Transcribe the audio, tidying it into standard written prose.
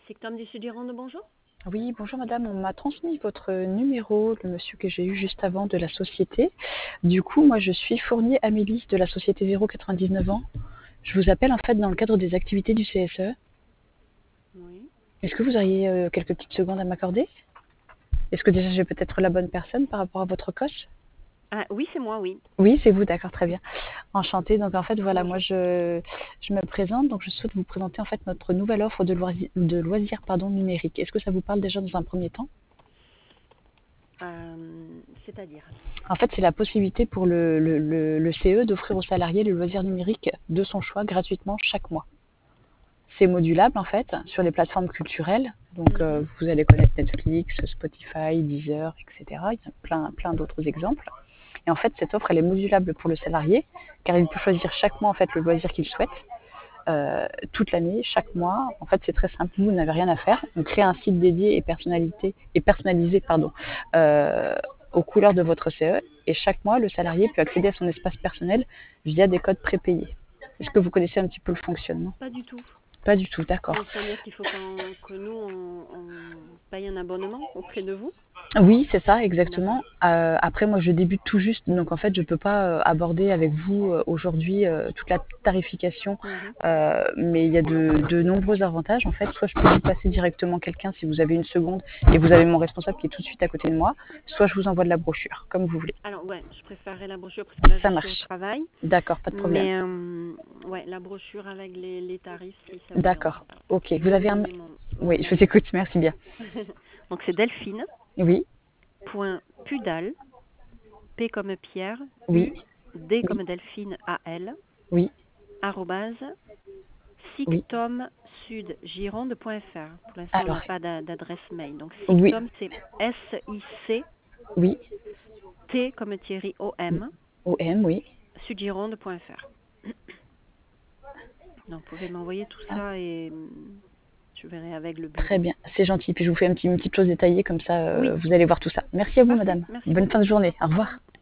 Sectum du Sud-Gironde, bonjour. Oui, bonjour madame, on m'a transmis votre numéro, le monsieur que j'ai eu juste avant de la société. Du coup, moi je suis Fournier Amélie de la société Véro 99 ans. Je vous appelle en fait dans le cadre des activités du CSE. Oui. Est-ce que vous auriez quelques petites secondes à m'accorder? Est-ce que déjà j'ai peut-être la bonne personne par rapport à votre coach? Ah oui, c'est moi, oui. Oui, c'est vous, d'accord, très bien. Enchantée. Donc en fait, voilà, moi Bonjour. je me présente, donc je souhaite vous présenter en fait notre nouvelle offre de loisirs pardon, numériques. Est-ce que ça vous parle déjà dans un premier temps? C'est-à-dire? En fait, c'est la possibilité pour le CE d'offrir aux salariés le loisir numérique de son choix gratuitement chaque mois. C'est modulable en fait sur les plateformes culturelles. Donc vous allez connaître Netflix, Spotify, Deezer, etc. Il y a plein d'autres exemples. Et en fait, cette offre, elle est modulable pour le salarié, car il peut choisir chaque mois en fait le loisir qu'il souhaite, toute l'année, chaque mois. En fait, c'est très simple. Vous n'avez rien à faire. On crée un site dédié et personnalisé, aux couleurs de votre CE. Et chaque mois, le salarié peut accéder à son espace personnel via des codes prépayés. Est-ce que vous connaissez un petit peu le fonctionnement? Pas du tout. Pas du tout, d'accord. Donc, c'est-à-dire qu'il faut que nous, on paye un abonnement auprès de vous? Oui, c'est ça, exactement. D'accord. Après, moi, je débute tout juste, donc en fait, je peux pas aborder avec vous aujourd'hui toute la tarification, Mhm. mais il y a de nombreux avantages. En fait, soit je peux vous passer directement quelqu'un si vous avez une seconde et vous avez mon responsable qui est tout de suite à côté de moi, soit je vous envoie de la brochure, comme vous voulez. Alors, ouais, je préférerais la brochure parce que là, je Ça suis au marche. travail. D'accord, pas de problème. Mais, ouais, la brochure avec les tarifs, si ça vous dérange D'accord. pas. Ok. Je Vous vais vous avez un... donner mon Oui, je mail. vous écoute. Merci bien. Donc, c'est delphine.pudal, P comme Pierre, Oui, U, D oui, comme Delphine, A-L, oui, arrobase, oui. sictomsudgironde.fr. Pour l'instant, on n'a Alors, pas d'adresse mail. Donc, oui, Sictom, c'est S-I-C-T oui, comme Thierry oui. O-M, OM, oui. sudgironde.fr. Donc, vous pouvez m'envoyer tout Hop. ça et je verrai avec le Très bureau. bien, c'est gentil. Puis je vous fais une petite chose détaillée, comme ça Oui, vous allez voir tout ça. Merci à vous, parfait. madame. Merci Bonne fin beaucoup. de journée. Au revoir.